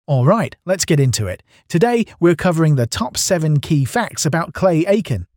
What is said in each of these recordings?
Alright, let's get into it. Today we're covering the top 7 key facts about Clay Aiken.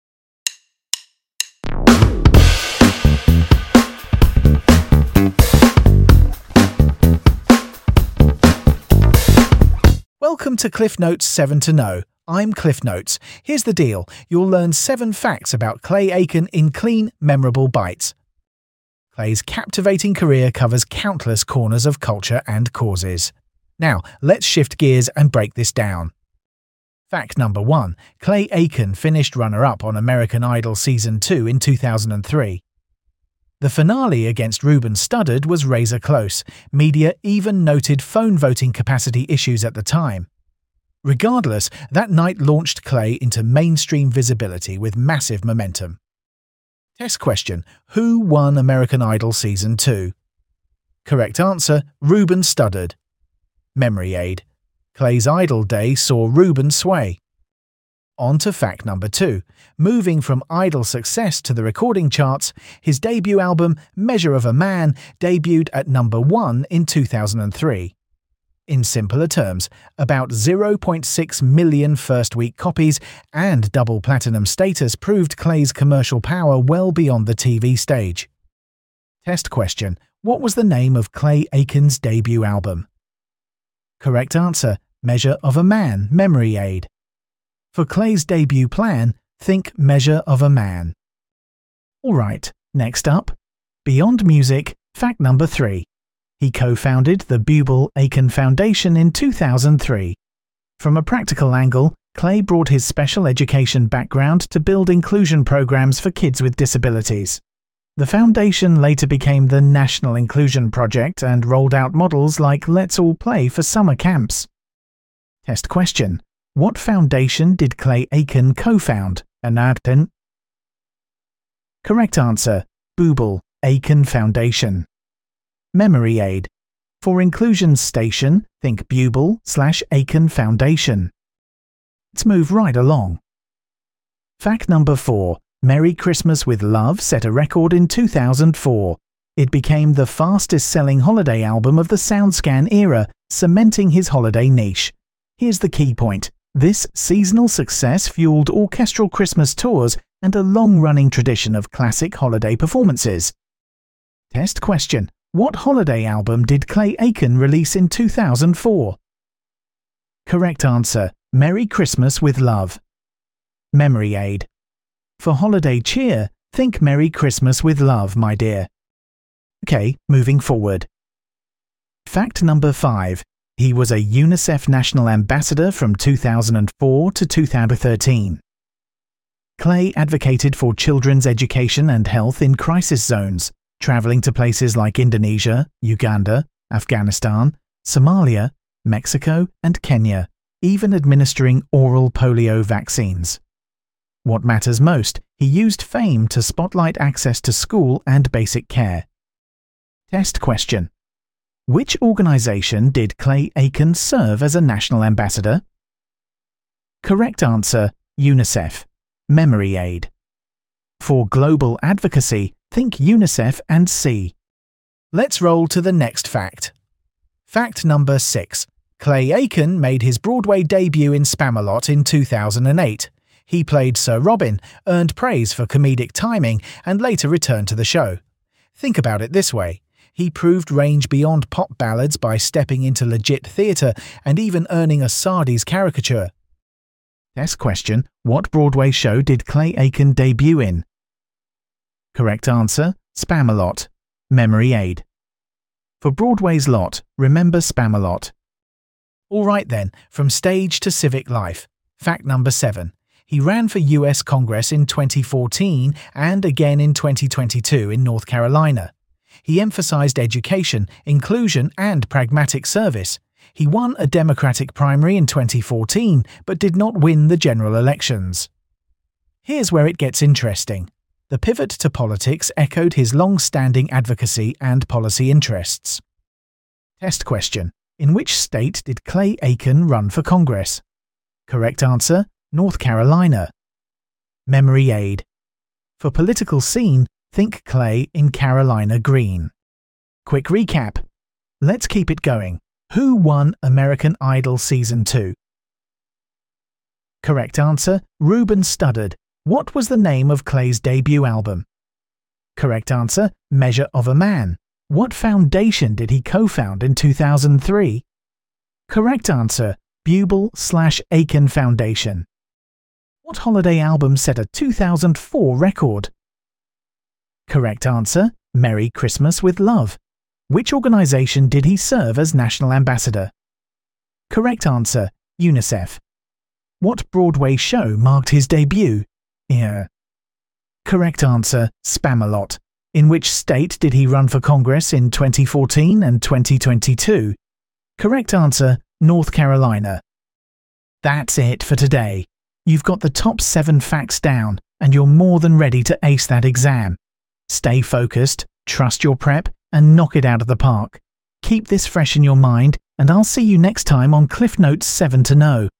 Welcome to Cliff Notes 7 to Know. I'm Cliff Notes. Here's the deal. You'll learn 7 facts about Clay Aiken in clean, memorable bites. Clay's captivating career covers countless corners of culture and causes. Now, let's shift gears and break this down. Fact number 1. Clay Aiken finished runner-up on American Idol Season 2 in 2003. The finale against Ruben Studdard was razor close. Media even noted phone voting capacity issues at the time. Regardless, that night launched Clay into mainstream visibility with massive momentum. Test question: who won American Idol Season 2? Correct answer: Ruben Studdard. Memory aid: Clay's Idol day saw Ruben sway. On to fact number 2. Moving from Idol success to the recording charts, his debut album, Measure of a Man, debuted at number 1 in 2003. In simpler terms, about 0.6 million first-week copies and double platinum status proved Clay's commercial power well beyond the TV stage. Test question: what was the name of Clay Aiken's debut album? Correct answer: Measure of a Man, memory aid. For Clay's debut plan, think Measure of a Man. Alright, next up, beyond music, fact number 3. He co-founded the Bubel Aiken Foundation in 2003. From a practical angle, Clay brought his special education background to build inclusion programs for kids with disabilities. The foundation later became the National Inclusion Project and rolled out models like Let's All Play for summer camps. Test question: what foundation did Clay Aiken co-found? Correct answer: Bubel Aiken Foundation. Memory aid: for Inclusion Station, think Bubel/Aiken Foundation. Let's move right along. Fact number 4. Merry Christmas with Love set a record in 2004. It became the fastest-selling holiday album of the SoundScan era, cementing his holiday niche. Here's the key point. This seasonal success fueled orchestral Christmas tours and a long-running tradition of classic holiday performances. Test question: what holiday album did Clay Aiken release in 2004? Correct answer: Merry Christmas with Love. Memory aid: for holiday cheer, think Merry Christmas with Love, my dear. Okay, moving forward. Fact number 5. He was a UNICEF National Ambassador from 2004 to 2013. Clay advocated for children's education and health in crisis zones, traveling to places like Indonesia, Uganda, Afghanistan, Somalia, Mexico, and Kenya, even administering oral polio vaccines. What matters most, he used fame to spotlight access to school and basic care. Test question: which organization did Clay Aiken serve as a national ambassador? Correct answer: UNICEF. Memory aid: for global advocacy, think UNICEF and C. Let's roll to the next fact. Fact number 6. Clay Aiken made his Broadway debut in Spamalot in 2008. He played Sir Robin, earned praise for comedic timing, and later returned to the show. Think about it this way. He proved range beyond pop ballads by stepping into legit theatre and even earning a Sardi's caricature. Test question: what Broadway show did Clay Aiken debut in? Correct answer: Spamalot. Memory aid: for Broadway's lot, remember Spamalot. Alright then, from stage to civic life. Fact number 7. He ran for US Congress in 2014 and again in 2022 in North Carolina. He emphasized education, inclusion, and pragmatic service. He won a Democratic primary in 2014 but did not win the general elections. Here's where it gets interesting. The pivot to politics echoed his long-standing advocacy and policy interests. Test question: in which state did Clay Aiken run for Congress? Correct answer: North Carolina. Memory aid: for political scene, think Clay in Carolina Green. Quick recap. Let's keep it going. Who won American Idol Season 2? Correct answer, Ruben Studdard. What was the name of Clay's debut album? Correct answer, Measure of a Man. What foundation did he co-found in 2003? Correct answer, Bubel/Aiken Foundation. What holiday album set a 2004 record? Correct answer, Merry Christmas with Love. Which organisation did he serve as national ambassador? Correct answer, UNICEF. What Broadway show marked his debut? Correct answer, Spamalot. In which state did he run for Congress in 2014 and 2022? Correct answer, North Carolina. That's it for today. You've got the top 7 facts down, and you're more than ready to ace that exam. Stay focused, trust your prep, and knock it out of the park. Keep this fresh in your mind, and I'll see you next time on Cliff Notes 7 to Know.